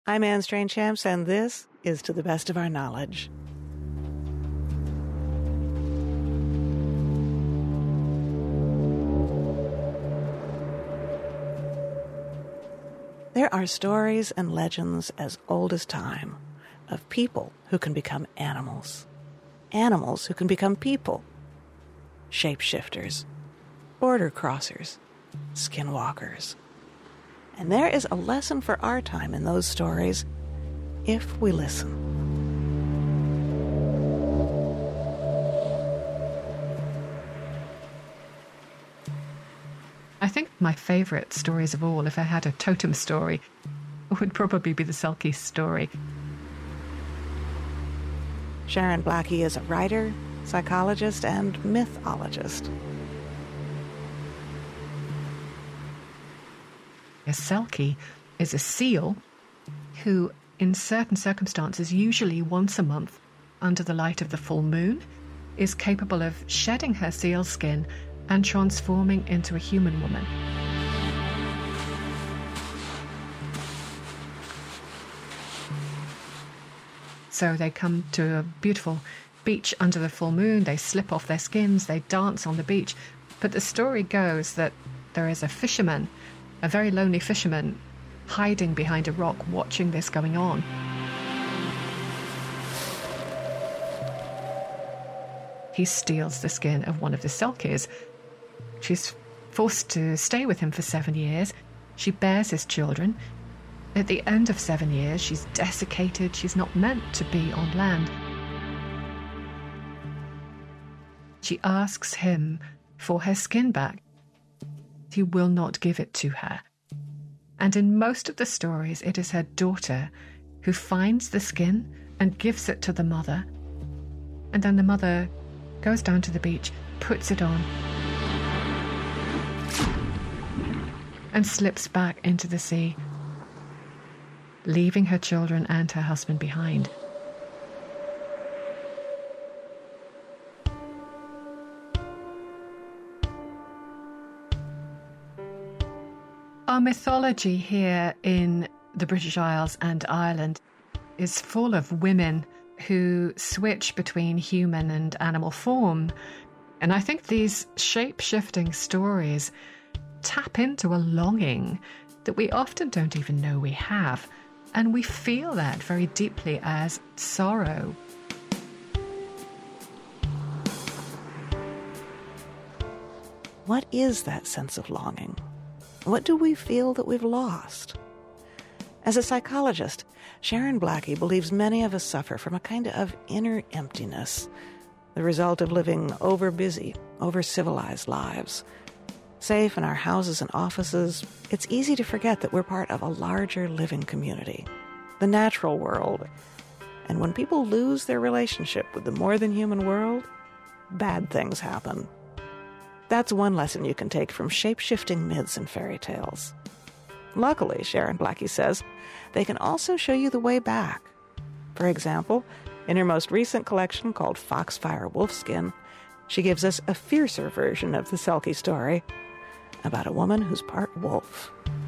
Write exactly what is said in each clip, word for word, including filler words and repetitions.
I'm Anne Strainchamps, and this is To the Best of Our Knowledge. There are stories and legends as old as time of people who can become animals, animals who can become people, shapeshifters, border crossers, skinwalkers. And there is a lesson for our time in those stories if we listen. I think my favourite stories of all, if I had a totem story, would probably be the Selkie story. Sharon Blackie is a writer, psychologist, and mythologist. A Selkie is a seal who, in certain circumstances, usually once a month, under the light of the full moon, is capable of shedding her seal skin and transforming into a human woman. So they come to a beautiful beach under the full moon, they slip off their skins, they dance on the beach. But the story goes that there is a fisherman, a very lonely fisherman, hiding behind a rock, watching this going on. He steals the skin of one of the Selkies. She's forced to stay with him for seven years. She bears his children. At the end of seven years, she's desiccated. She's not meant to be on land. She asks him for her skin back. He will not give it to her. And in most of the stories, it is her daughter who finds the skin and gives it to the mother. And then the mother goes down to the beach, puts it on, and slips back into the sea, leaving her children and her husband behind. Our mythology here in the British Isles and Ireland is full of women who switch between human and animal form. And I think these shape-shifting stories tap into a longing that we often don't even know we have. And we feel that very deeply as sorrow. What is that sense of longing? What do we feel that we've lost? As a psychologist, Sharon Blackie believes many of us suffer from a kind of inner emptiness, the result of living over-busy, over-civilized lives. Safe in our houses and offices, it's easy to forget that we're part of a larger living community, the natural world. And when people lose their relationship with the more-than-human world, bad things happen. That's one lesson you can take from shape-shifting myths and fairy tales. Luckily, Sharon Blackie says, they can also show you the way back. For example, in her most recent collection called Foxfire Wolfskin, she gives us a fiercer version of the Selkie story about a woman who's part wolf.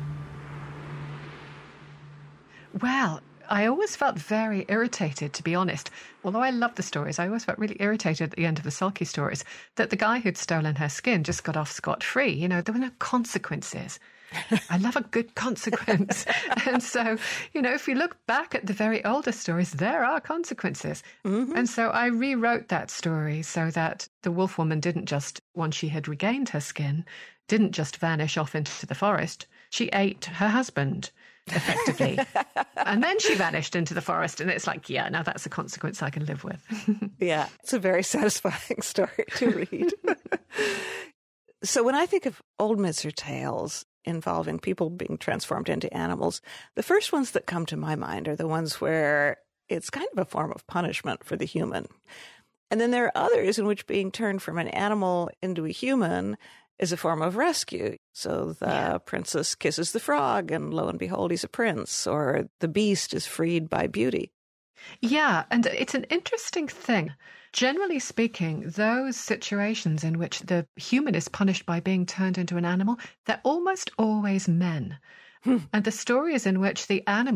Well, I always felt very irritated, to be honest. Although I love the stories, I always felt really irritated at the end of the Selkie stories that the guy who'd stolen her skin just got off scot-free. You know, there were no consequences. I love a good consequence. And so, you know, if you look back at the very older stories, there are consequences. Mm-hmm. And so I rewrote that story so that the wolf woman didn't just, once she had regained her skin, didn't just vanish off into the forest. She ate her husband, effectively. And then she vanished into the forest. And it's like, yeah, now that's a consequence I can live with. Yeah, it's a very satisfying story to read. So when I think of old myths or tales involving people being transformed into animals, the first ones that come to my mind are the ones where it's kind of a form of punishment for the human. And then there are others in which being turned from an animal into a human is a form of rescue. So the yeah. princess kisses the frog, and lo and behold, he's a prince, or the beast is freed by beauty. Yeah, and it's an interesting thing. Generally speaking, those situations in which the human is punished by being turned into an animal, they're almost always men. Hmm. And the stories in which the animal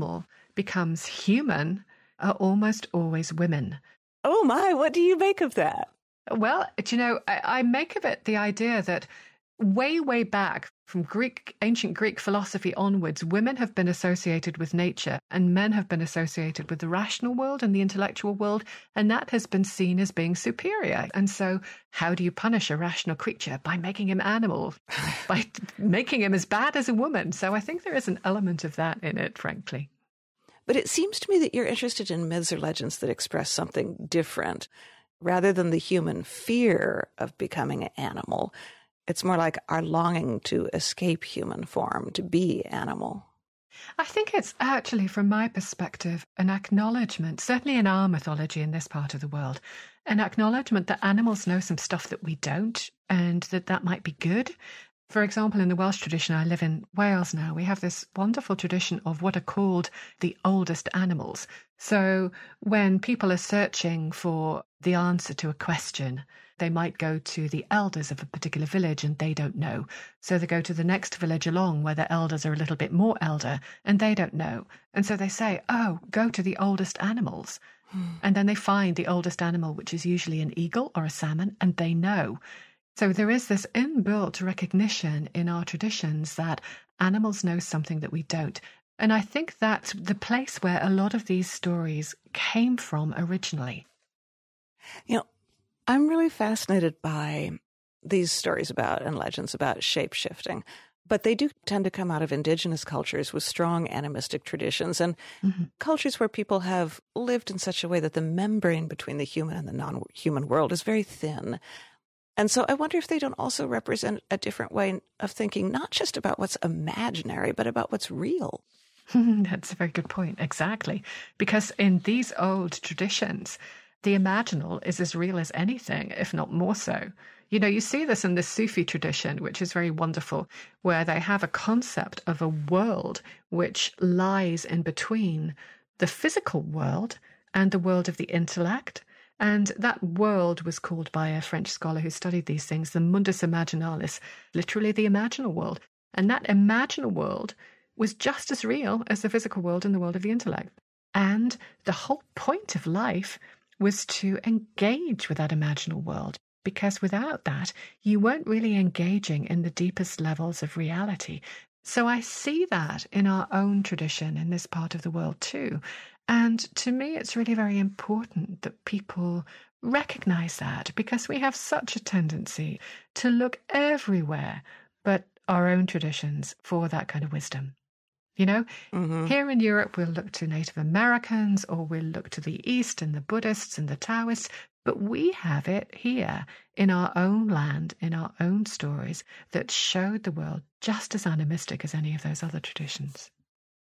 becomes human are almost always women. Oh my, what do you make of that? Well, do you know, I, I make of it the idea that way, way back from Greek, ancient Greek philosophy onwards, women have been associated with nature and men have been associated with the rational world and the intellectual world, and that has been seen as being superior. And so how do you punish a rational creature? By making him animal, by making him as bad as a woman. So I think there is an element of that in it, frankly. But it seems to me that you're interested in myths or legends that express something different. Rather than the human fear of becoming an animal, it's more like our longing to escape human form, to be animal. I think it's actually, from my perspective, an acknowledgement, certainly in our mythology in this part of the world, an acknowledgement that animals know some stuff that we don't, and that that might be good. For example, in the Welsh tradition, I live in Wales now, we have this wonderful tradition of what are called the oldest animals. So when people are searching for the answer to a question, they might go to the elders of a particular village and they don't know. So they go to the next village along where the elders are a little bit more elder and they don't know. And so they say, oh, go to the oldest animals. Hmm. And then they find the oldest animal, which is usually an eagle or a salmon, and they know. So there is this inbuilt recognition in our traditions that animals know something that we don't. And I think that's the place where a lot of these stories came from originally. You know, I'm really fascinated by these stories about and legends about shape-shifting, but they do tend to come out of indigenous cultures with strong animistic traditions and mm-hmm. cultures where people have lived in such a way that the membrane between the human and the non-human world is very thin. And so I wonder if they don't also represent a different way of thinking, not just about what's imaginary, but about what's real. That's a very good point. Exactly. Because in these old traditions, the imaginal is as real as anything, if not more so. You know, you see this in the Sufi tradition, which is very wonderful, where they have a concept of a world which lies in between the physical world and the world of the intellect. And that world was called by a French scholar who studied these things, the mundus imaginalis, literally the imaginal world. And that imaginal world was just as real as the physical world and the world of the intellect. And the whole point of life was to engage with that imaginal world, because without that, you weren't really engaging in the deepest levels of reality. So I see that in our own tradition in this part of the world too. And to me, it's really very important that people recognize that, because we have such a tendency to look everywhere but our own traditions for that kind of wisdom. You know, mm-hmm. Here in Europe, we'll look to Native Americans, or we'll look to the East and the Buddhists and the Taoists, but we have it here in our own land, in our own stories that showed the world just as animistic as any of those other traditions.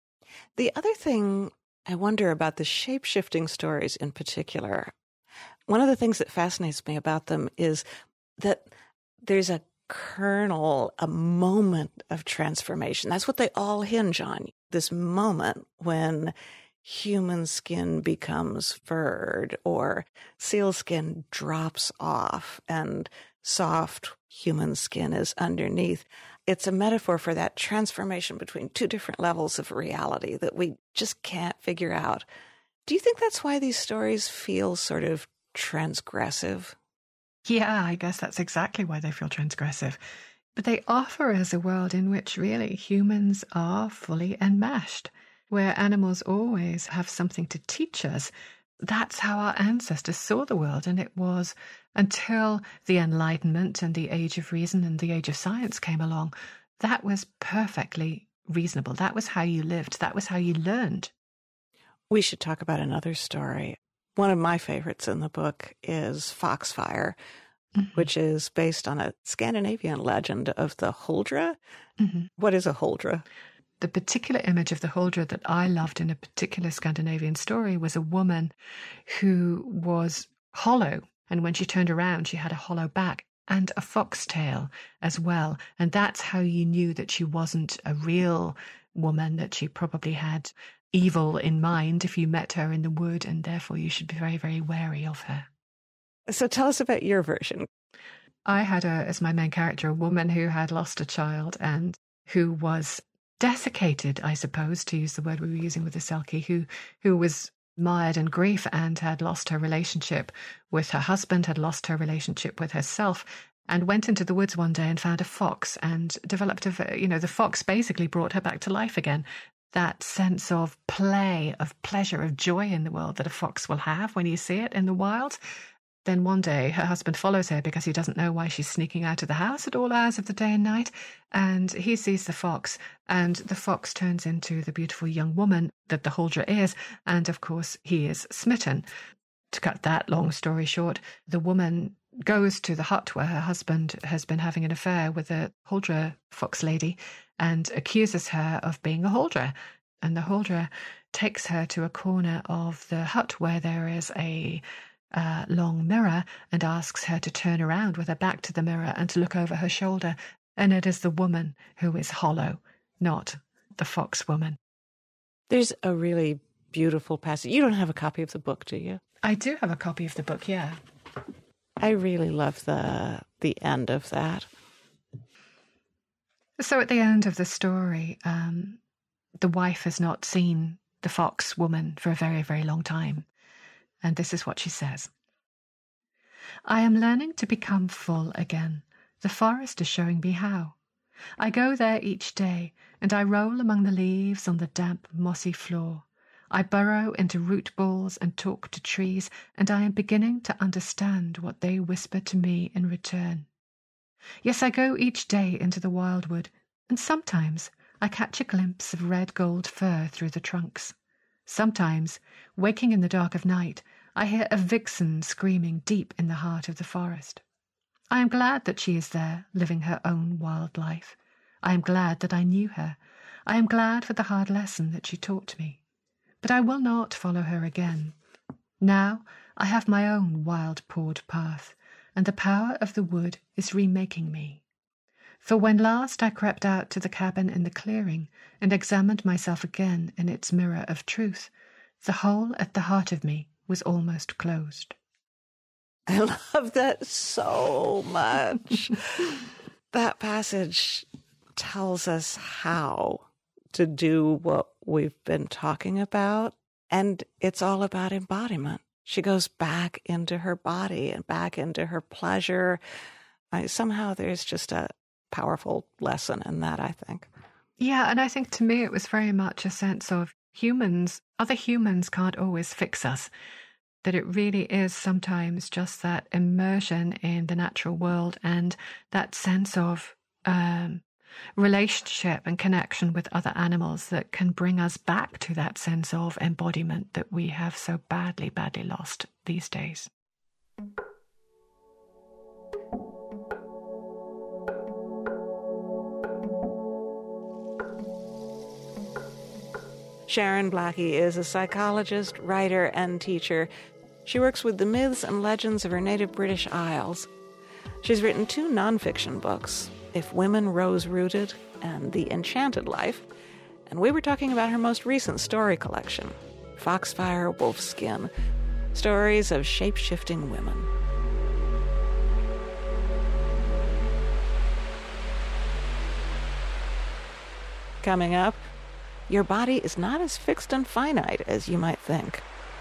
The other thing I wonder about the shape-shifting stories in particular, one of the things that fascinates me about them is that there's a kernel, a moment of transformation. That's what they all hinge on, this moment when human skin becomes furred or seal skin drops off and soft human skin is underneath. It's a metaphor for that transformation between two different levels of reality that we just can't figure out. Do you think that's why these stories feel sort of transgressive? Yeah, I guess that's exactly why they feel transgressive. But they offer us a world in which really humans are fully enmeshed, where animals always have something to teach us. That's how our ancestors saw the world, and it was until the Enlightenment and the Age of Reason and the Age of Science came along, that was perfectly reasonable. That was how you lived. That was how you learned. We should talk about another story. One of my favorites in the book is Foxfire, mm-hmm. which is based on a Scandinavian legend of the Huldra. Mm-hmm. What is a Huldra? The particular image of the Huldra that I loved in a particular Scandinavian story was a woman who was hollow. And when she turned around, she had a hollow back and a foxtail as well. And that's how you knew that she wasn't a real woman, that she probably had evil in mind if you met her in the wood, and therefore you should be very, very wary of her. So tell us about your version. I had a, as my main character, a woman who had lost a child and who was desiccated, I suppose, to use the word we were using with the Selkie, who, who was mired in grief and had lost her relationship with her husband, had lost her relationship with herself, and went into the woods one day and found a fox and developed a, you know, the fox basically brought her back to life again. That sense of play, of pleasure, of joy in the world that a fox will have when you see it in the wild. Then one day her husband follows her because he doesn't know why she's sneaking out of the house at all hours of the day and night. And he sees the fox, and the fox turns into the beautiful young woman that the Huldra is. And of course, he is smitten. To cut that long story short, the woman goes to the hut where her husband has been having an affair with a Huldra fox lady and accuses her of being a Huldra. And the Huldra takes her to a corner of the hut where there is a Uh, long mirror and asks her to turn around with her back to the mirror and to look over her shoulder. And it is the woman who is hollow, not the fox woman. There's a really beautiful passage. You don't have a copy of the book, do you? I do have a copy of the book, yeah. I really love the the end of that. So at the end of the story, um, the wife has not seen the fox woman for a very, very long time. And this is what she says. I am learning to become full again. The forest is showing me how. I go there each day, and I roll among the leaves on the damp, mossy floor. I burrow into root balls and talk to trees, and I am beginning to understand what they whisper to me in return. Yes, I go each day into the wildwood, and sometimes I catch a glimpse of red gold fur through the trunks. Sometimes, waking in the dark of night, I hear a vixen screaming deep in the heart of the forest. I am glad that she is there, living her own wild life. I am glad that I knew her. I am glad for the hard lesson that she taught me. But I will not follow her again. Now I have my own wild-pawed path, and the power of the wood is remaking me. For when last I crept out to the cabin in the clearing and examined myself again in its mirror of truth, the hole at the heart of me was almost closed. I love that so much. That passage tells us how to do what we've been talking about, and it's all about embodiment. She goes back into her body and back into her pleasure. I, somehow there's just a powerful lesson in that, I think. Yeah, and I think to me it was very much a sense of humans, other humans can't always fix us. That it really is sometimes just that immersion in the natural world and that sense of um, relationship and connection with other animals that can bring us back to that sense of embodiment that we have so badly, badly lost these days. Sharon Blackie is a psychologist, writer, and teacher. She works with the myths and legends of her native British Isles. She's written two nonfiction books, If Women Rose Rooted and The Enchanted Life, and we were talking about her most recent story collection, Foxfire Wolfskin, Stories of Shape-Shifting Women. Coming up, your body is not as fixed and finite as you might think.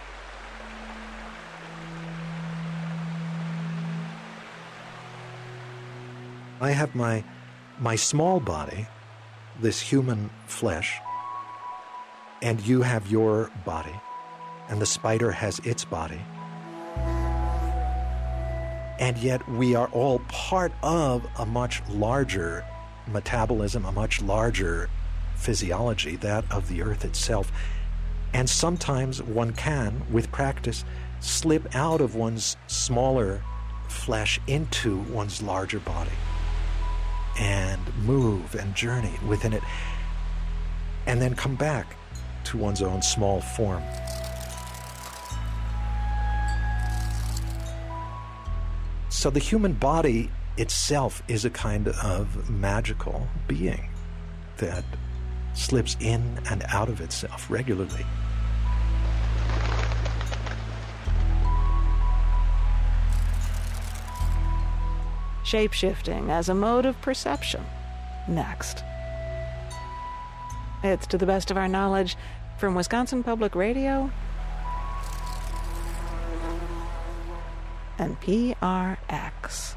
I have my my small body, this human flesh, and you have your body, and the spider has its body. And yet we are all part of a much larger metabolism, a much larger physiology, that of the earth itself. And sometimes one can, with practice, slip out of one's smaller flesh into one's larger body and move and journey within it, and then come back to one's own small form. So the human body itself is a kind of magical being that slips in and out of itself regularly. Shape-shifting as a mode of perception. Next. It's To the Best of Our Knowledge from Wisconsin Public Radio and P R X.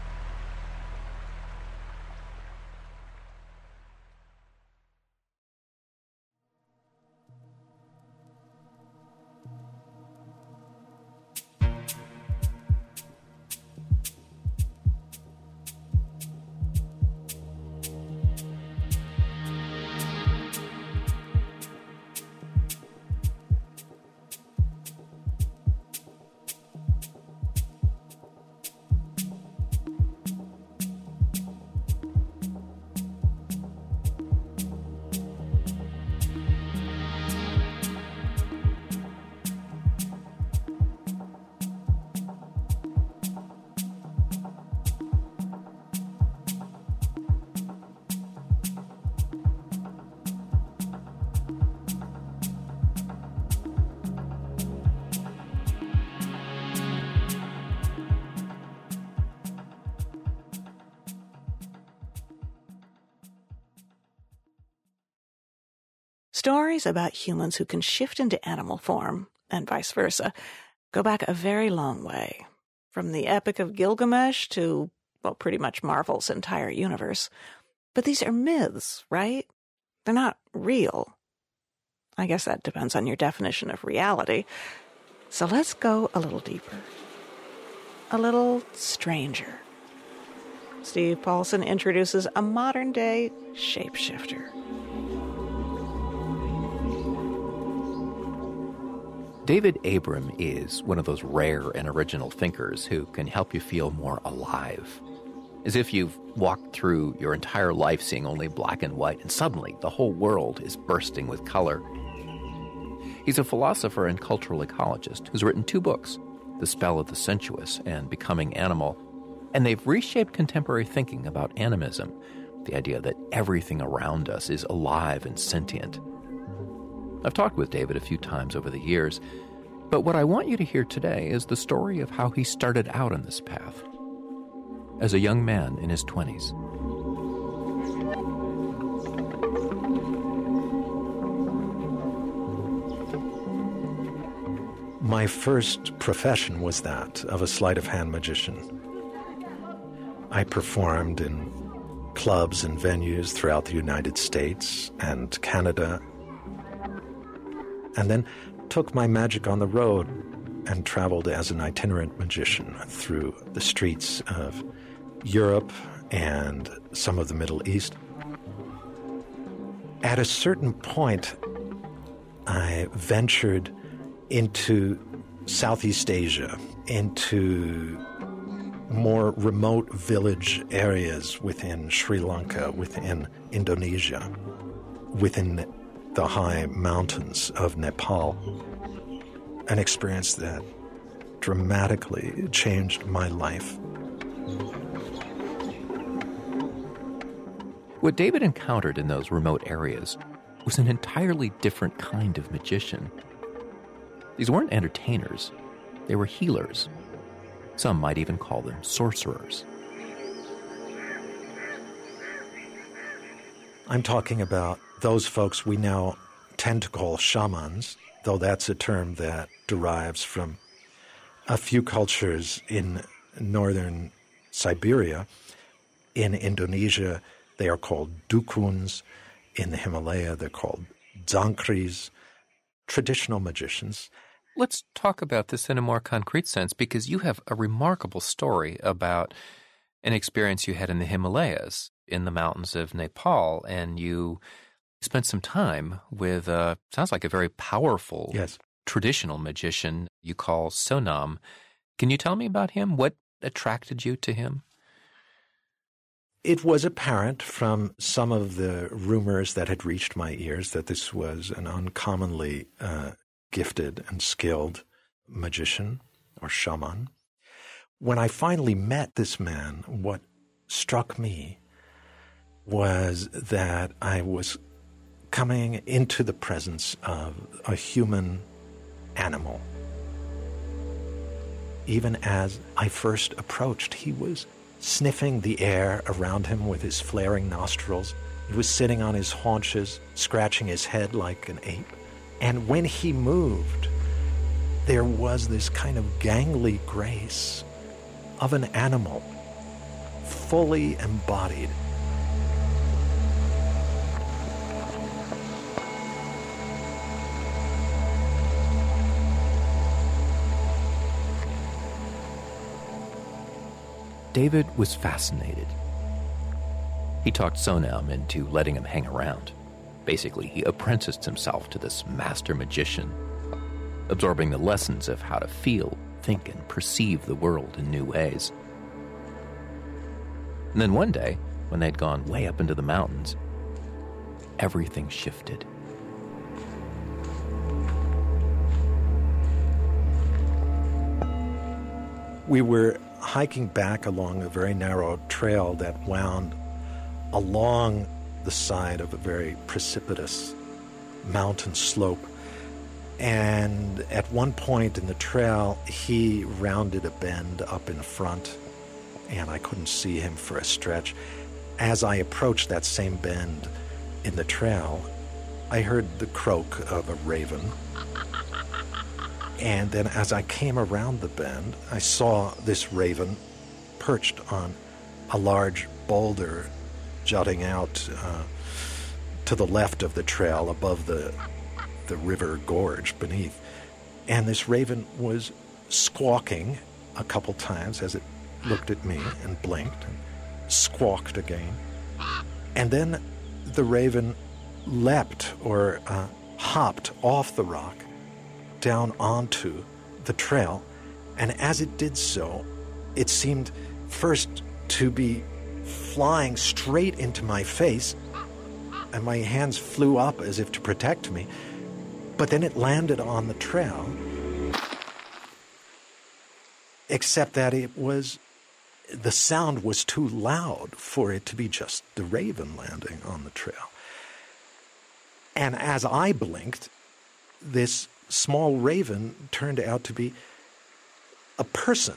Stories about humans who can shift into animal form, and vice versa, go back a very long way. From the Epic of Gilgamesh to, well, pretty much Marvel's entire universe. But these are myths, right? They're not real. I guess that depends on your definition of reality. So let's go a little deeper. A little stranger. Steve Paulson introduces a modern-day shapeshifter. David Abram is one of those rare and original thinkers who can help you feel more alive. As if you've walked through your entire life seeing only black and white, and suddenly the whole world is bursting with color. He's a philosopher and cultural ecologist who's written two books, The Spell of the Sensuous and Becoming Animal, and they've reshaped contemporary thinking about animism, the idea that everything around us is alive and sentient. I've talked with David a few times over the years, but what I want you to hear today is the story of how he started out on this path as a young man in his twenties. My first profession was that of a sleight of hand magician. I performed in clubs and venues throughout the United States and Canada, and then took my magic on the road and traveled as an itinerant magician through the streets of Europe and some of the Middle East. At a certain point, I ventured into Southeast Asia, into more remote village areas within Sri Lanka, within Indonesia, within the high mountains of Nepal, an experience that dramatically changed my life. What David encountered in those remote areas was an entirely different kind of magician. These weren't entertainers, they were healers. Some might even call them sorcerers. I'm talking about those folks we now tend to call shamans, though that's a term that derives from a few cultures in northern Siberia. In Indonesia, they are called dukuns. In the Himalaya, they're called dzangkris, traditional magicians. Let's talk about this in a more concrete sense, because you have a remarkable story about an experience you had in the Himalayas, in the mountains of Nepal, and you spent some time with, uh, sounds like a very powerful yes. traditional magician you call Sonam. Can you tell me about him? What attracted you to him? It was apparent from some of the rumors that had reached my ears that this was an uncommonly uh, gifted and skilled magician or shaman. When I finally met this man, what struck me was that I was coming into the presence of a human animal. Even as I first approached, he was sniffing the air around him with his flaring nostrils, He was sitting on his haunches, scratching his head like an ape. And when he moved, there was this kind of gangly grace of an animal, fully embodied. David was fascinated. He talked Sonam into letting him hang around. Basically, he apprenticed himself to this master magician, absorbing the lessons of how to feel, think, and perceive the world in new ways. And then one day, when they'd gone way up into the mountains, everything shifted. We were hiking back along a very narrow trail that wound along the side of a very precipitous mountain slope. And at one point in the trail, he rounded a bend up in front, and I couldn't see him for a stretch. As I approached that same bend in the trail, I heard the croak of a raven. And then as I came around the bend, I saw this raven perched on a large boulder jutting out uh, to the left of the trail above the, the river gorge beneath. And this raven was squawking a couple times as it looked at me and blinked and squawked again. And then the raven leapt or uh, hopped off the rock down onto the trail, and as it did so, it seemed first to be flying straight into my face, and my hands flew up as if to protect me, but then it landed on the trail, except that it was, the sound was too loud for it to be just the raven landing on the trail. And as I blinked, this small raven turned out to be a person.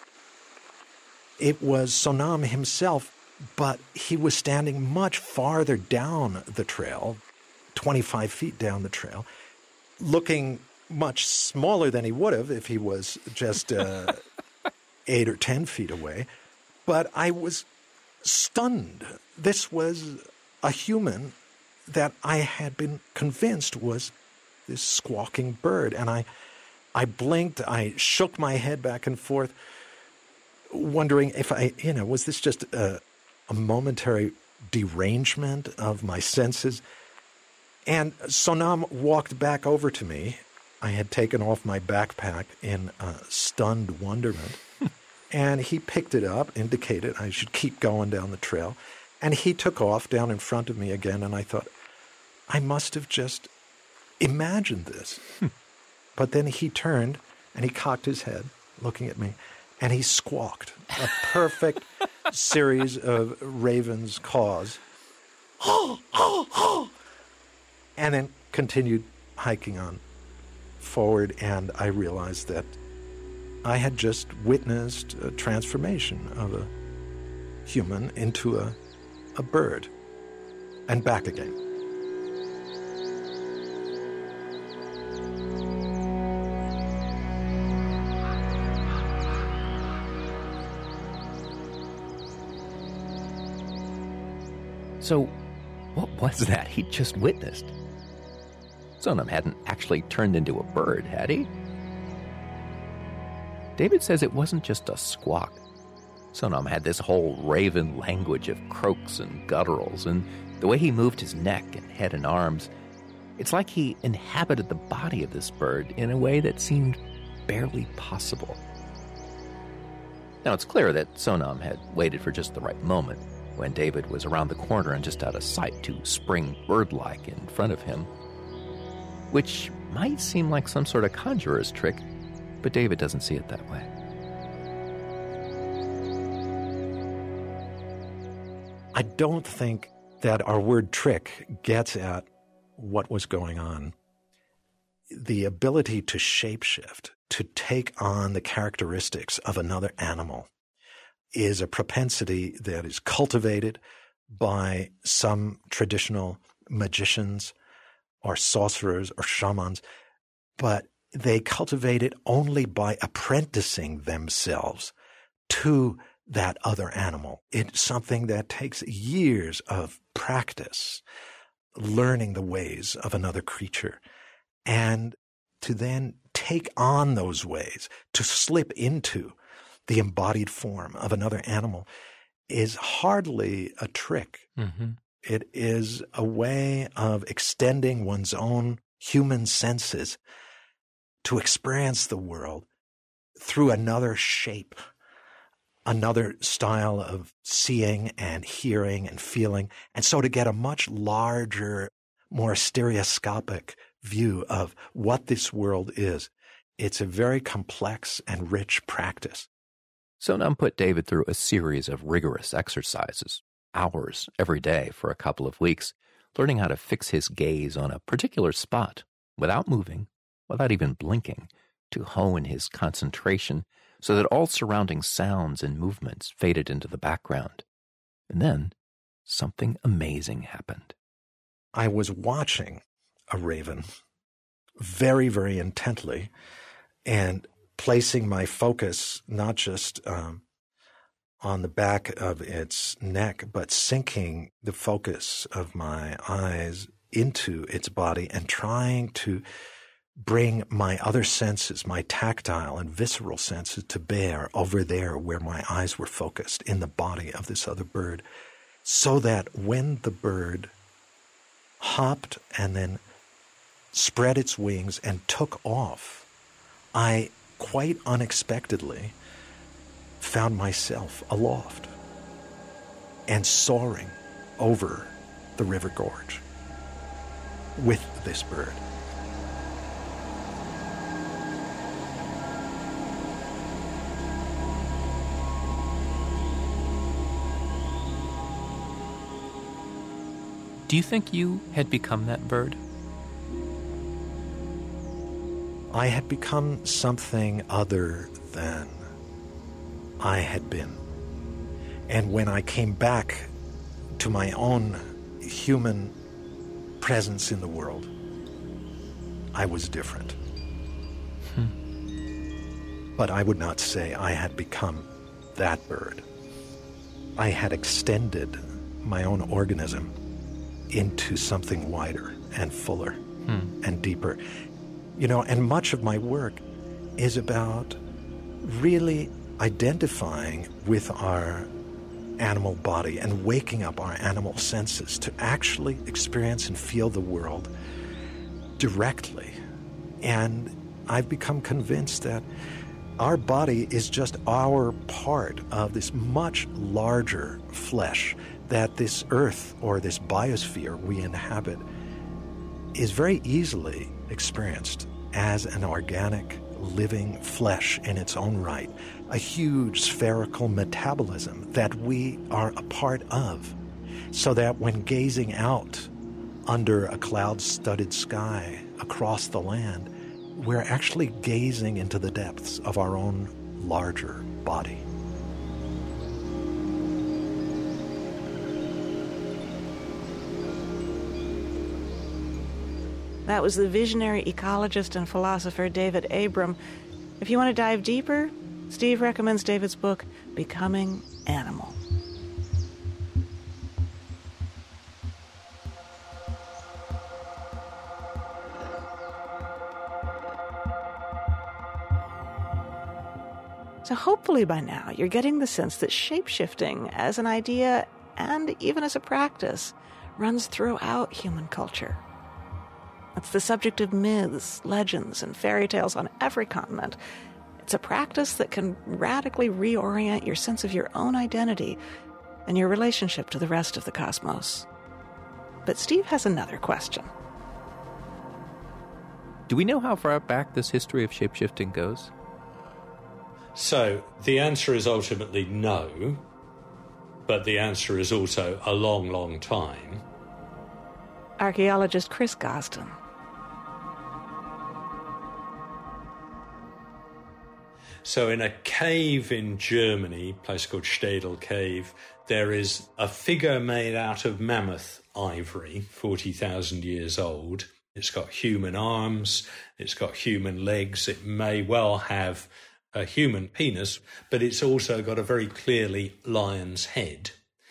It was Sonam himself, but he was standing much farther down the trail, twenty-five feet down the trail, looking much smaller than he would have if he was just uh, eight or ten feet away. But I was stunned. This was a human that I had been convinced was this squawking bird. And I I blinked, I shook my head back and forth, wondering if I, you know, was this just a, a momentary derangement of my senses? And Sonam walked back over to me. I had taken off my backpack in uh, stunned wonderment. And he picked it up, indicated I should keep going down the trail. And he took off down in front of me again, and I thought, I must have just imagined this. But then he turned, and he cocked his head, looking at me, and he squawked a perfect series of raven's caws. And then continued hiking on forward, and I realized that I had just witnessed a transformation of a human into a, a bird, and back again. So, what was that he just witnessed? Sonam hadn't actually turned into a bird, had he? David says it wasn't just a squawk. Sonam had this whole raven language of croaks and gutturals, and the way he moved his neck and head and arms, it's like he inhabited the body of this bird in a way that seemed barely possible. Now, it's clear that Sonam had waited for just the right moment, when David was around the corner and just out of sight to spring bird-like in front of him, which might seem like some sort of conjurer's trick, but David doesn't see it that way. I don't think that our word trick gets at what was going on. The ability to shapeshift, to take on the characteristics of another animal, is a propensity that is cultivated by some traditional magicians or sorcerers or shamans, but they cultivate it only by apprenticing themselves to that other animal. It's something that takes years of practice, learning the ways of another creature, and to then take on those ways, to slip into the embodied form of another animal is hardly a trick. Mm-hmm. It is a way of extending one's own human senses to experience the world through another shape, another style of seeing and hearing and feeling, and so to get a much larger, more stereoscopic view of what this world is. It's a very complex and rich practice. Sonam put David through a series of rigorous exercises, hours every day for a couple of weeks, learning how to fix his gaze on a particular spot without moving, without even blinking, to hone his concentration so that all surrounding sounds and movements faded into the background. And then something amazing happened. I was watching a raven very, very intently and placing my focus not just um, on the back of its neck, but sinking the focus of my eyes into its body and trying to bring my other senses, my tactile and visceral senses, to bear over there where my eyes were focused in the body of this other bird, so that when the bird hopped and then spread its wings and took off, I quite unexpectedly found myself aloft and soaring over the river gorge with this bird. Do you think you had become that bird? I had become something other than I had been. And when I came back to my own human presence in the world, I was different. Hmm. But I would not say I had become that bird. I had extended my own organism into something wider and fuller hmm. and deeper. You know, and much of my work is about really identifying with our animal body and waking up our animal senses to actually experience and feel the world directly. And I've become convinced that our body is just our part of this much larger flesh, that this earth or this biosphere we inhabit is very easily experienced as an organic, living flesh in its own right, a huge spherical metabolism that we are a part of, so that when gazing out under a cloud-studded sky across the land, we're actually gazing into the depths of our own larger body. That was the visionary ecologist and philosopher David Abram. If you want to dive deeper, Steve recommends David's book, Becoming Animal. So hopefully by now you're getting the sense that shape-shifting as an idea and even as a practice runs throughout human culture. It's the subject of myths, legends, and fairy tales on every continent. It's a practice that can radically reorient your sense of your own identity and your relationship to the rest of the cosmos. But Steve has another question. Do we know how far back this history of shapeshifting goes? So the answer is ultimately no, but the answer is also a long, long time. Archaeologist Chris Gosden. So in a cave in Germany, a place called Städel Cave, there is a figure made out of mammoth ivory, forty thousand years old. It's got human arms, it's got human legs, it may well have a human penis, but it's also got a very clearly lion's head.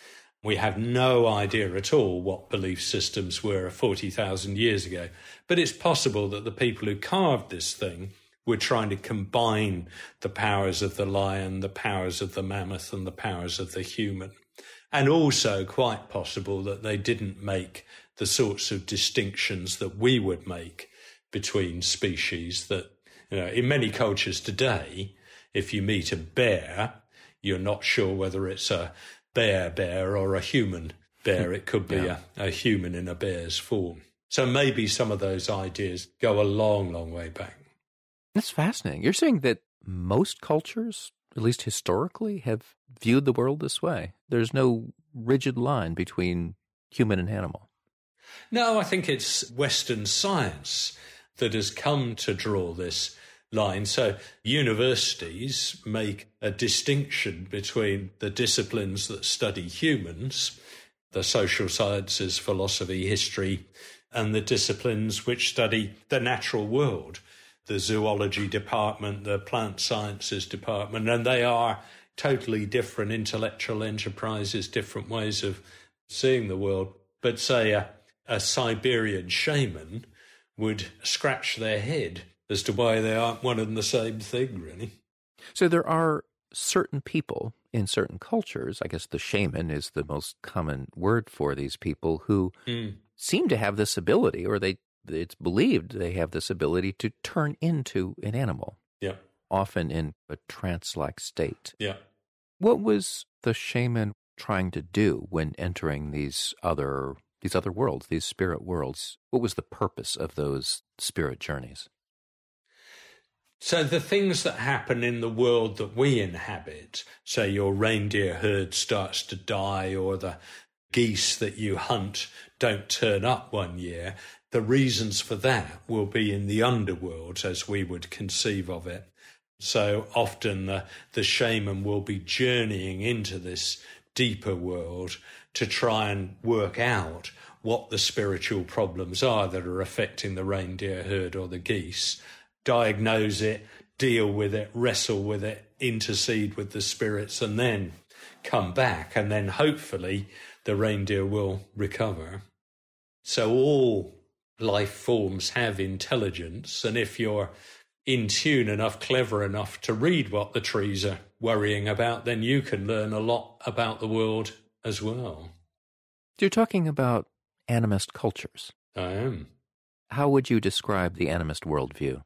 We have no idea at all what belief systems were forty thousand years ago, but it's possible that the people who carved this thing were trying to combine the powers of the lion, the powers of the mammoth, and the powers of the human. And also quite possible that they didn't make the sorts of distinctions that we would make between species that, you know, in many cultures today, if you meet a bear, you're not sure whether it's a bear bear or a human bear. It could be yeah. a, a human in a bear's form. So maybe some of those ideas go a long, long way back. That's fascinating. You're saying that most cultures, at least historically, have viewed the world this way. There's no rigid line between human and animal. No, I think it's Western science that has come to draw this line. So universities make a distinction between the disciplines that study humans, the social sciences, philosophy, history, and the disciplines which study the natural world, the zoology department, the plant sciences department, and they are totally different intellectual enterprises, different ways of seeing the world. But say a, a Siberian shaman would scratch their head as to why they aren't one and the same thing, really. So there are certain people in certain cultures, I guess the shaman is the most common word for these people, who mm. seem to have this ability, or they it's believed they have this ability to turn into an animal. Yeah. Often in a trance-like state. Yeah. What was the shaman trying to do when entering these other these other worlds, these spirit worlds? What was the purpose of those spirit journeys? So the things that happen in the world that we inhabit, say your reindeer herd starts to die, or the geese that you hunt don't turn up one year, the reasons for that will be in the underworld as we would conceive of it. So often the, the shaman will be journeying into this deeper world to try and work out what the spiritual problems are that are affecting the reindeer herd or the geese, diagnose it, deal with it, wrestle with it, intercede with the spirits, and then come back, and then hopefully the reindeer will recover. So all life forms have intelligence, and if you're in tune enough, clever enough to read what the trees are worrying about, then you can learn a lot about the world as well. You're talking about animist cultures. I am. How would you describe the animist worldview?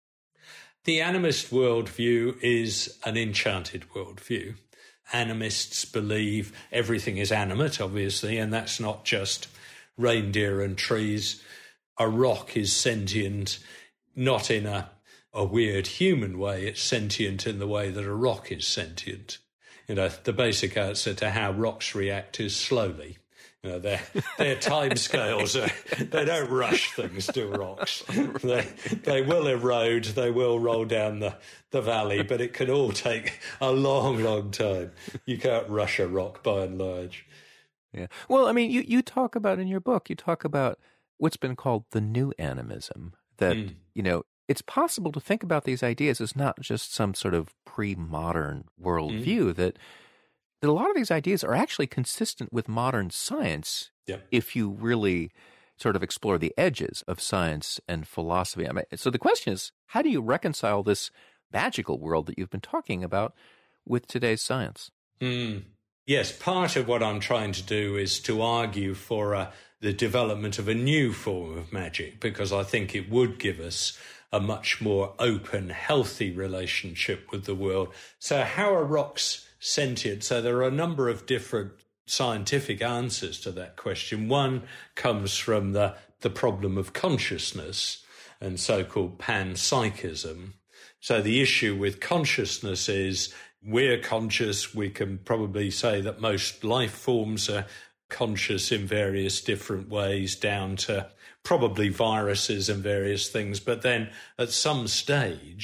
The animist worldview is an enchanted worldview. Animists believe everything is animate, obviously, and that's not just reindeer and trees. A rock is sentient, not in a, a weird human way. It's sentient in the way that a rock is sentient. You know, the basic answer to how rocks react is slowly. You know, their their time scales are, they don't rush things to rocks. They they will erode, they will roll down the, the valley, but it can all take a long, long time. You can't rush a rock by and large. Yeah. Well, I mean, you, you talk about in your book, you talk about what's been called the new animism, that, mm. you know, it's possible to think about these ideas as not just some sort of pre-modern worldview, mm. that that a lot of these ideas are actually consistent with modern science yep. if you really sort of explore the edges of science and philosophy. I mean, so the question is, how do you reconcile this magical world that you've been talking about with today's science? Mm. Yes, part of what I'm trying to do is to argue for uh, the development of a new form of magic, because I think it would give us a much more open, healthy relationship with the world. So how are rocks sentient? So there are a number of different scientific answers to that question. One comes from the, the problem of consciousness and so-called panpsychism. So the issue with consciousness is we're conscious. We can probably say that most life forms are conscious in various different ways, down to probably viruses and various things. But then at some stage,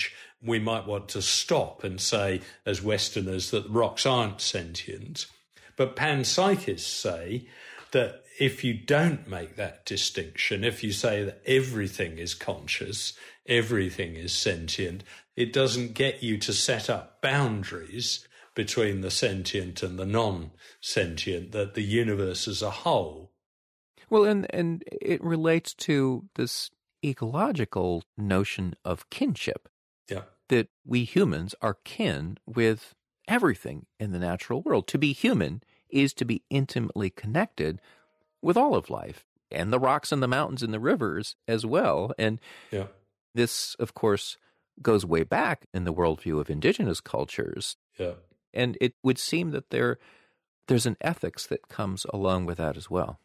we might want to stop and say, as Westerners, that rocks aren't sentient. But panpsychists say that if you don't make that distinction, if you say that everything is conscious, everything is sentient, it doesn't get you to set up boundaries between the sentient and the non-sentient, that the universe as a whole. Well, and, and it relates to this ecological notion of kinship. Yeah. That we humans are kin with everything in the natural world. To be human is to be intimately connected with all of life, and the rocks and the mountains and the rivers as well. And yeah. this, of course, goes way back in the worldview of indigenous cultures. Yeah. And it would seem that there there's an ethics that comes along with that as well.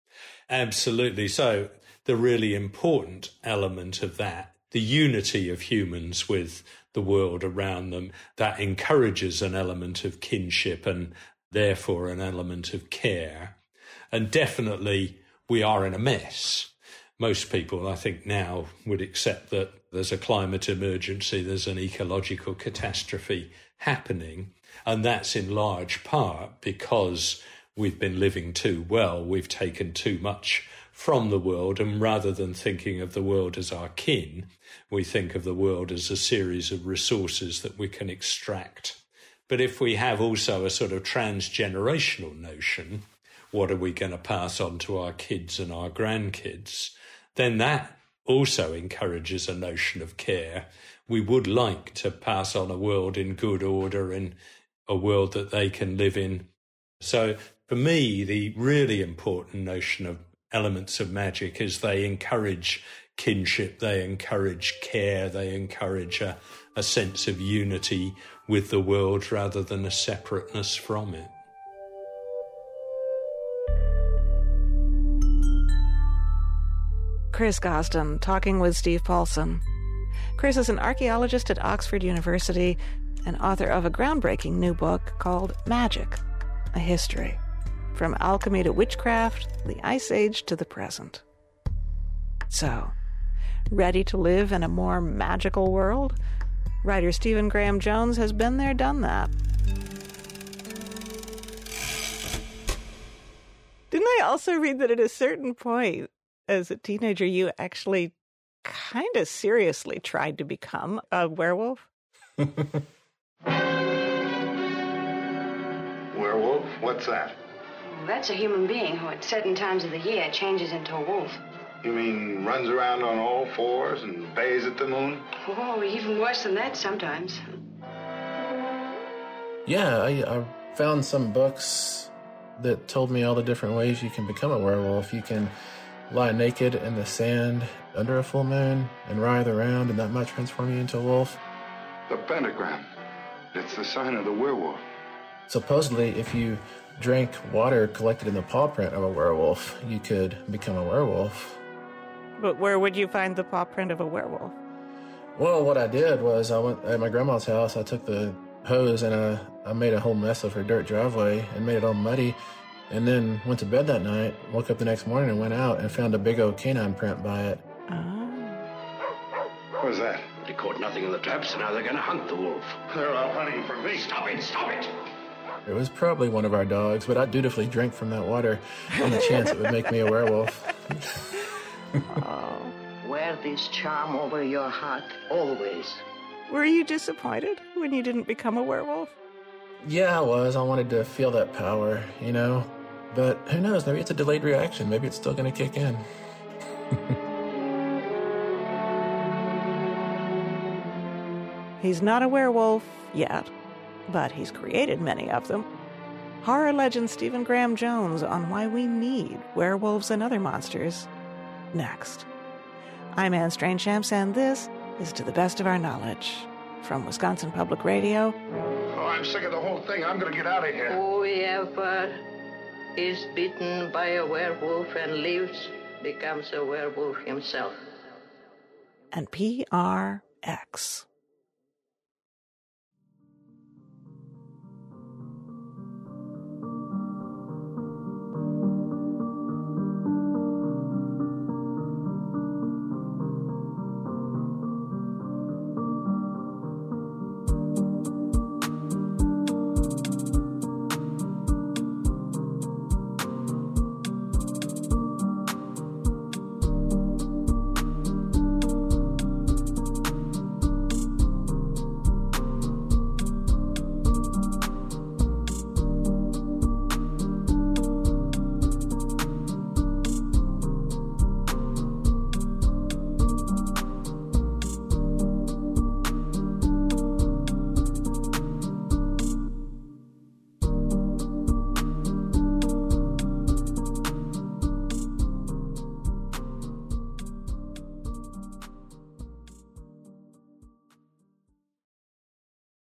Absolutely. So the really important element of that, the unity of humans with the world around them, that encourages an element of kinship and therefore an element of care. And definitely we are in a mess. Most people, I think, now would accept that there's a climate emergency, there's an ecological catastrophe happening. And that's in large part because we've been living too well. We've taken too much from the world. And rather than thinking of the world as our kin, we think of the world as a series of resources that we can extract. But if we have also a sort of transgenerational notion, what are we going to pass on to our kids and our grandkids, then that also encourages a notion of care. We would like to pass on a world in good order and a world that they can live in. So for me, the really important notion of elements of magic is they encourage kinship, they encourage care, they encourage a, a sense of unity with the world rather than a separateness from it. Chris Gosden talking with Steve Paulson. Chris is an archaeologist at Oxford University and author of a groundbreaking new book called Magic, A History, From Alchemy to Witchcraft, the Ice Age to the Present. So, ready to live in a more magical world? Writer Stephen Graham Jones has been there, done that. Didn't I also read that at a certain point, as a teenager, you actually kind of seriously tried to become a werewolf? Werewolf? What's that? That's a human being who at certain times of the year changes into a wolf. You mean runs around on all fours and bays at the moon? Oh, even worse than that sometimes. Yeah, I, I found some books that told me all the different ways you can become a werewolf. You can lie naked in the sand under a full moon and writhe around, and that might transform you into a wolf. The pentagram. It's the sign of the werewolf. Supposedly, if you drank water collected in the paw print of a werewolf, you could become a werewolf. But where would you find the paw print of a werewolf? Well, what I did was I went at my grandma's house, I took the hose and I, I made a whole mess of her dirt driveway and made it all muddy, and then went to bed that night, woke up the next morning and went out and found a big old canine print by it. Oh. What was that? They caught nothing in the trap, so now they're going to hunt the wolf. They're out hunting for me. Stop it! Stop it! It was probably one of our dogs, but I dutifully drank from that water on the chance it would make me a werewolf. Oh. Wear this charm over your heart always. Were you disappointed when you didn't become a werewolf? Yeah, I was. I wanted to feel that power, you know? But who knows? Maybe it's a delayed reaction. Maybe it's still going to kick in. He's not a werewolf yet, but he's created many of them. Horror legend Stephen Graham Jones on why we need werewolves and other monsters. Next. I'm Anne Strangeshamps, and this is To the Best of Our Knowledge. From Wisconsin Public Radio. Oh, I'm sick of the whole thing. I'm going to get out of here. Whoever is bitten by a werewolf and lives becomes a werewolf himself. And P R X.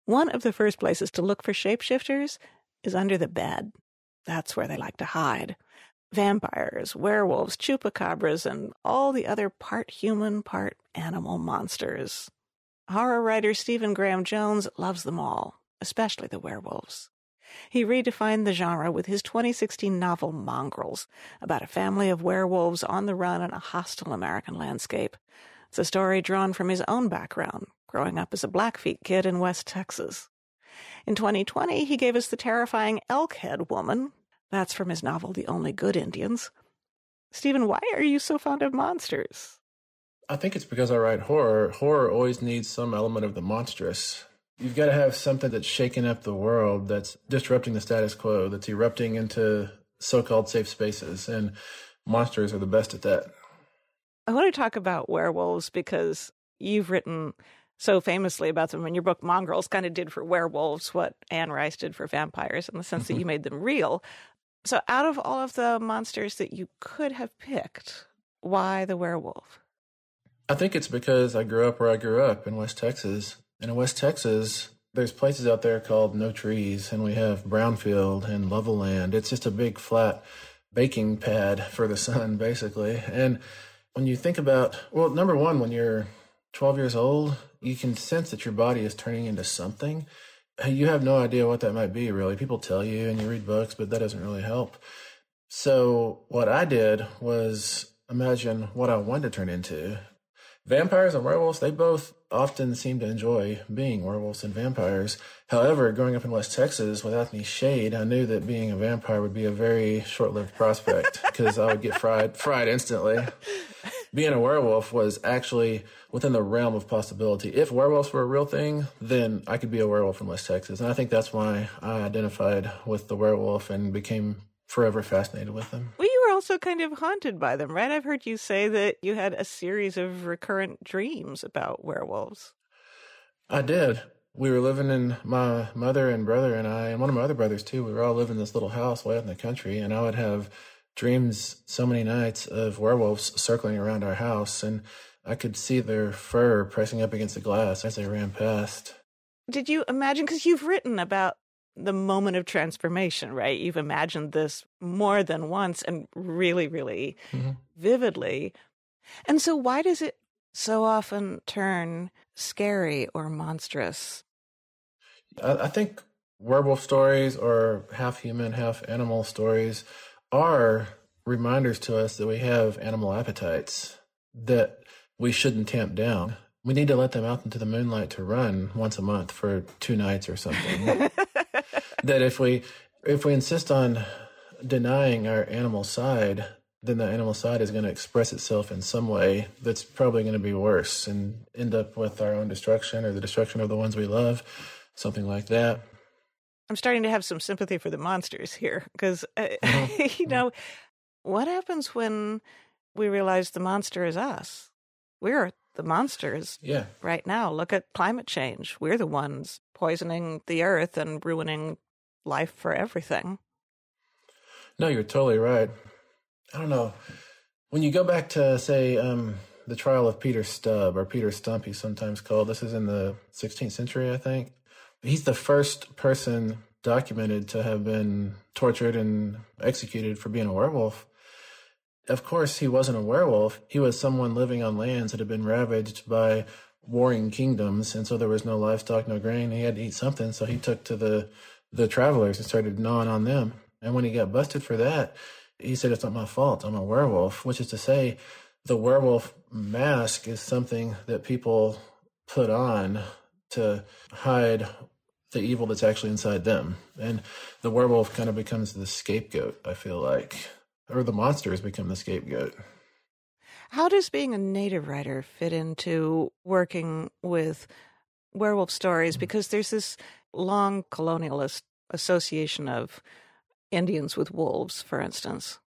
One of the first places to look for shapeshifters is under the bed. That's where they like to hide. Vampires, werewolves, chupacabras, and all the other part human, part animal monsters. Horror writer Stephen Graham Jones loves them all, especially the werewolves. He redefined the genre with his twenty sixteen novel Mongrels, about a family of werewolves on the run in a hostile American landscape. It's a story drawn from his own background, growing up as a Blackfeet kid in West Texas. In twenty twenty, he gave us the terrifying Elkhead Woman. That's from his novel The Only Good Indians. Stephen, why are you so fond of monsters? I think it's because I write horror. Horror always needs some element of the monstrous. You've got to have something that's shaking up the world, that's disrupting the status quo, that's erupting into so-called safe spaces, and monsters are the best at that. I want to talk about werewolves because you've written so famously about them, and your book Mongrels kind of did for werewolves what Anne Rice did for vampires, in the sense that you made them real. So out of all of the monsters that you could have picked, why the werewolf? I think it's because I grew up where I grew up, in West Texas. And in West Texas, there's places out there called No Trees, and we have Brownfield and Level Land. It's just a big flat baking pad for the sun, basically. And when you think about, well, number one, when you're twelve years old, you can sense that your body is turning into something. You have no idea what that might be, really. People tell you and you read books, but that doesn't really help. So what I did was imagine what I wanted to turn into. Vampires and werewolves, they both often seem to enjoy being werewolves and vampires. However, growing up in West Texas, without any shade, I knew that being a vampire would be a very short-lived prospect because I would get fried, fried instantly. Being a werewolf was actually within the realm of possibility. If werewolves were a real thing, then I could be a werewolf in West Texas. And I think that's why I identified with the werewolf and became forever fascinated with them. Well, you were also kind of haunted by them, right? I've heard you say that you had a series of recurrent dreams about werewolves. I did. We were living in, my mother and brother and I, and one of my other brothers too, we were all living in this little house way out in the country, and I would have dreams so many nights of werewolves circling around our house, and I could see their fur pressing up against the glass as they ran past. Did you imagine, because you've written about the moment of transformation, right? You've imagined this more than once and really, really mm-hmm. vividly. And so why does it so often turn scary or monstrous? I, I think werewolf stories, or half human, half animal stories, are reminders to us that we have animal appetites that we shouldn't tamp down. We need to let them out into the moonlight to run once a month for two nights or something. That if we if we insist on denying our animal side, then the animal side is going to express itself in some way that's probably going to be worse and end up with our own destruction or the destruction of the ones we love, something like that. I'm starting to have some sympathy for the monsters here because, uh, mm-hmm. you know, what happens when we realize the monster is us? We're the monsters yeah. right now. Look at climate change. We're the ones poisoning the earth and ruining life for everything. No, you're totally right. I don't know. When you go back to, say, um, the trial of Peter Stubb, or Peter Stump, he's sometimes called. This is in the sixteenth century, I think. He's the first person documented to have been tortured and executed for being a werewolf. Of course, he wasn't a werewolf. He was someone living on lands that had been ravaged by warring kingdoms, and so there was no livestock, no grain. He had to eat something, so he took to the, the travelers and started gnawing on them. And when he got busted for that, he said, "It's not my fault. I'm a werewolf," which is to say, the werewolf mask is something that people put on to hide the evil that's actually inside them. And the werewolf kind of becomes the scapegoat, I feel like. Or the monsters become the scapegoat. How does being a native writer fit into working with werewolf stories? Because there's this long colonialist association of Indians with wolves, for instance.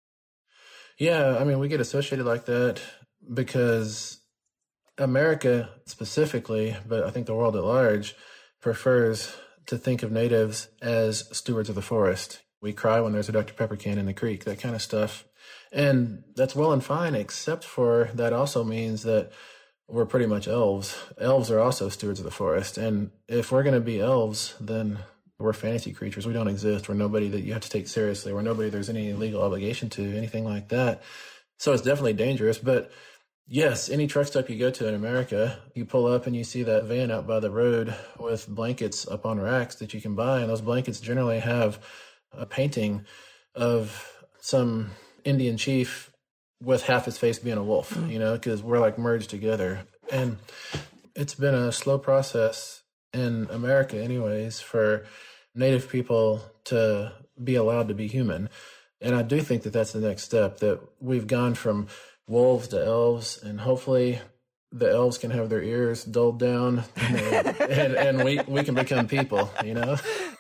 Yeah, I mean, we get associated like that because America specifically, but I think the world at large, prefers to think of natives as stewards of the forest. We cry when there's a Doctor Pepper can in the creek, that kind of stuff. And that's well and fine, except for that also means that we're pretty much elves. Elves are also stewards of the forest. And if we're going to be elves, then we're fantasy creatures. We don't exist. We're nobody that you have to take seriously. We're nobody there's any legal obligation to, anything like that. So it's definitely dangerous. But yes, any truck stop you go to in America, you pull up and you see that van out by the road with blankets up on racks that you can buy. And those blankets generally have a painting of some Indian chief with half his face being a wolf, you know, because we're like merged together. And it's been a slow process in America anyways for Native people to be allowed to be human. And I do think that that's the next step, that we've gone from wolves to elves, and hopefully the elves can have their ears dulled down and, and, and we, we can become people, you know?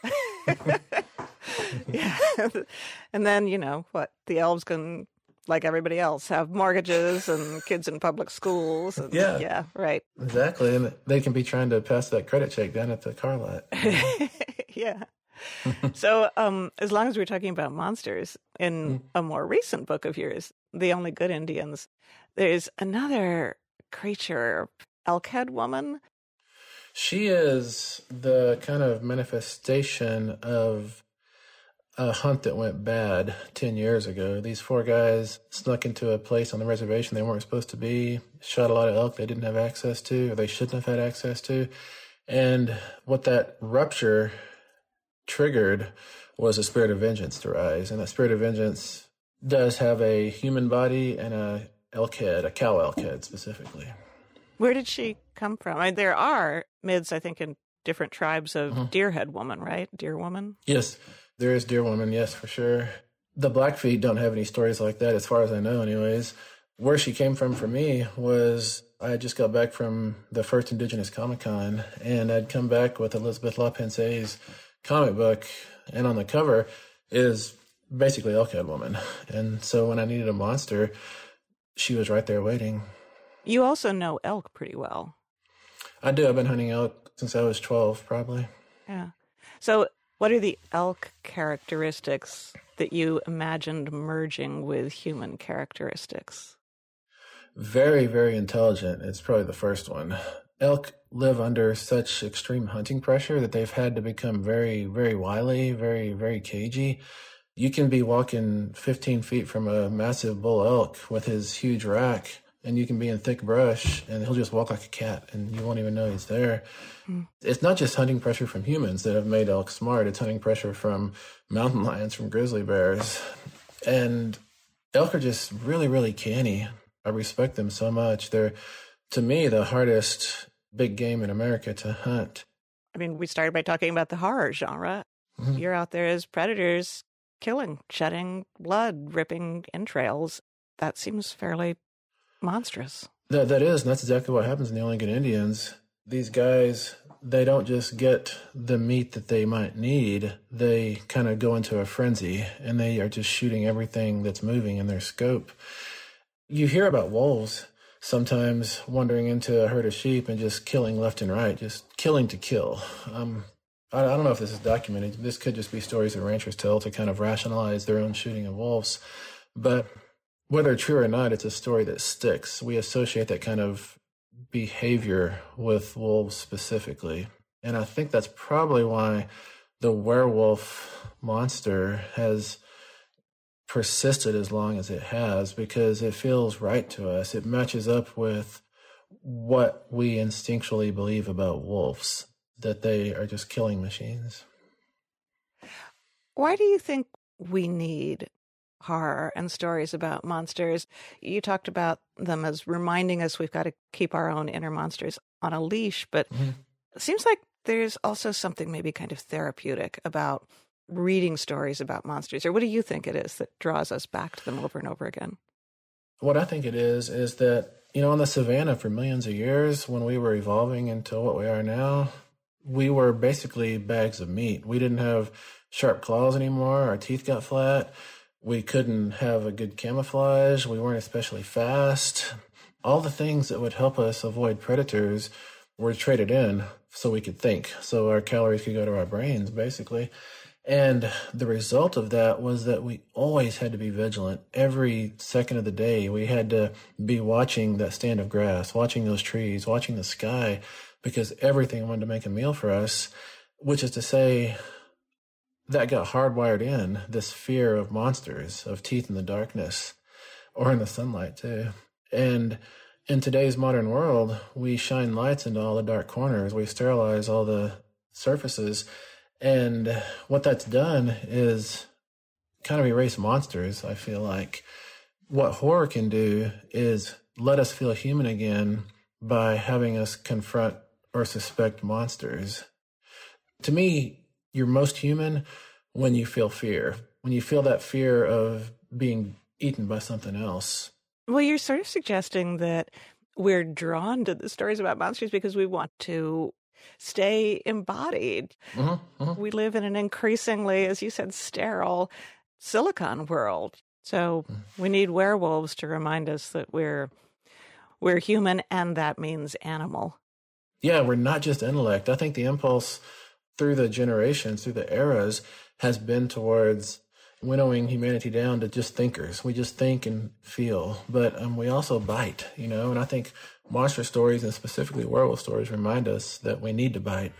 Yeah. And then, you know, what, the elves can, like everybody else, have mortgages and kids in public schools. And, yeah. Yeah, right. Exactly. And they can be trying to pass that credit check down at the car lot. Yeah. So um, as long as we're talking about monsters, in mm. a more recent book of yours, The Only Good Indians, there's another creature, Elkhead Woman. She is the kind of manifestation of a hunt that went bad ten years ago. These four guys snuck into a place on the reservation they weren't supposed to be, shot a lot of elk they didn't have access to, or they shouldn't have had access to. And what that rupture triggered was a spirit of vengeance to rise. And that spirit of vengeance does have a human body and a elk head, a cow elk head specifically. Where did she come from? I mean, there are mids, I think, in different tribes of mm-hmm. Deerhead Woman, right? Deer Woman? Yes, there is Deer Woman, yes, for sure. The Blackfeet don't have any stories like that, as far as I know, anyways. Where she came from for me was I just got back from the first Indigenous Comic-Con, and I'd come back with Elizabeth LaPensee's comic book, and on the cover is basically Elkhead Woman. And so when I needed a monster, she was right there waiting. You also know elk pretty well. I do. I've been hunting elk since I was twelve, probably. Yeah. So what are the elk characteristics that you imagined merging with human characteristics? Very, very intelligent. It's probably the first one. Elk live under such extreme hunting pressure that they've had to become very, very wily, very, very cagey. You can be walking fifteen feet from a massive bull elk with his huge rack, and you can be in thick brush, and he'll just walk like a cat, and you won't even know he's there. Mm. It's not just hunting pressure from humans that have made elk smart. It's hunting pressure from mountain lions, from grizzly bears. And elk are just really, really canny. I respect them so much. They're, to me, the hardest big game in America to hunt. I mean, we started by talking about the horror genre. Mm-hmm. You're out there as predators, killing, shedding blood, ripping entrails. That seems fairly monstrous. That That is, and that's exactly what happens in the Only Good Indians. These guys, they don't just get the meat that they might need. They kind of go into a frenzy, and they are just shooting everything that's moving in their scope. You hear about wolves sometimes wandering into a herd of sheep and just killing left and right, just killing to kill. Um, I, I don't know if this is documented. This could just be stories that ranchers tell to kind of rationalize their own shooting of wolves. But whether true or not, it's a story that sticks. We associate that kind of behavior with wolves specifically. And I think that's probably why the werewolf monster has persisted as long as it has, because it feels right to us. It matches up with what we instinctually believe about wolves, that they are just killing machines. Why do you think we need horror and stories about monsters? You talked about them as reminding us we've got to keep our own inner monsters on a leash, but mm-hmm. it seems like there's also something maybe kind of therapeutic about reading stories about monsters. Or what do you think it is that draws us back to them over and over again? What I think it is, is that, you know, on the savannah for millions of years, when we were evolving into what we are now, we were basically bags of meat. We didn't have sharp claws anymore. Our teeth got flat. We couldn't have a good camouflage. We weren't especially fast. All the things that would help us avoid predators were traded in so we could think, so our calories could go to our brains, basically. And the result of that was that we always had to be vigilant. Every second of the day, we had to be watching that stand of grass, watching those trees, watching the sky, because everything wanted to make a meal for us, which is to say that got hardwired in, this fear of monsters, of teeth in the darkness, or in the sunlight too. And in today's modern world, we shine lights into all the dark corners. We sterilize all the surfaces. And what that's done is kind of erase monsters, I feel like. What horror can do is let us feel human again by having us confront or suspect monsters. To me, you're most human when you feel fear, when you feel that fear of being eaten by something else. Well, you're sort of suggesting that we're drawn to the stories about monsters because we want to stay embodied. Mm-hmm, mm-hmm. We live in an increasingly, as you said, sterile silicon world. So mm-hmm. we need werewolves to remind us that we're we're human, and that means animal. Yeah, we're not just intellect. I think the impulse through the generations, through the eras, has been towards winnowing humanity down to just thinkers. We just think and feel, but um, we also bite, you know, and I think monster stories, and specifically werewolf stories, remind us that we need to bite.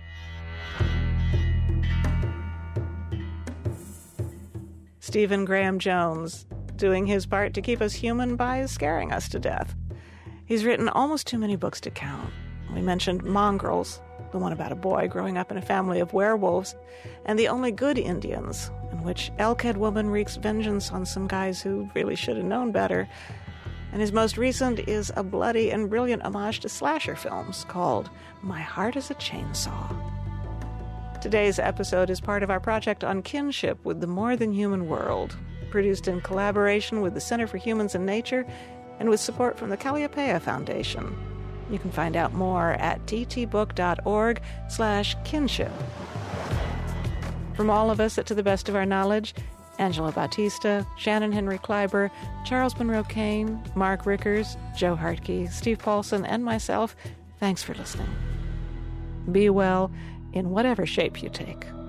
Stephen Graham Jones, doing his part to keep us human by scaring us to death. He's written almost too many books to count. We mentioned Mongrels, the one about a boy growing up in a family of werewolves, and The Only Good Indians, in which Elkhead Woman wreaks vengeance on some guys who really should have known better. And his most recent is a bloody and brilliant homage to slasher films called My Heart is a Chainsaw. Today's episode is part of our project on kinship with the more than human world, produced in collaboration with the Center for Humans and Nature and with support from the Calliopeia Foundation. You can find out more at ttbook.org slash kinship. From all of us at To the Best of Our Knowledge, Angela Bautista, Shannon Henry Kleiber, Charles Monroe Kane, Mark Rickers, Joe Hartke, Steve Paulson, and myself, thanks for listening. Be well in whatever shape you take.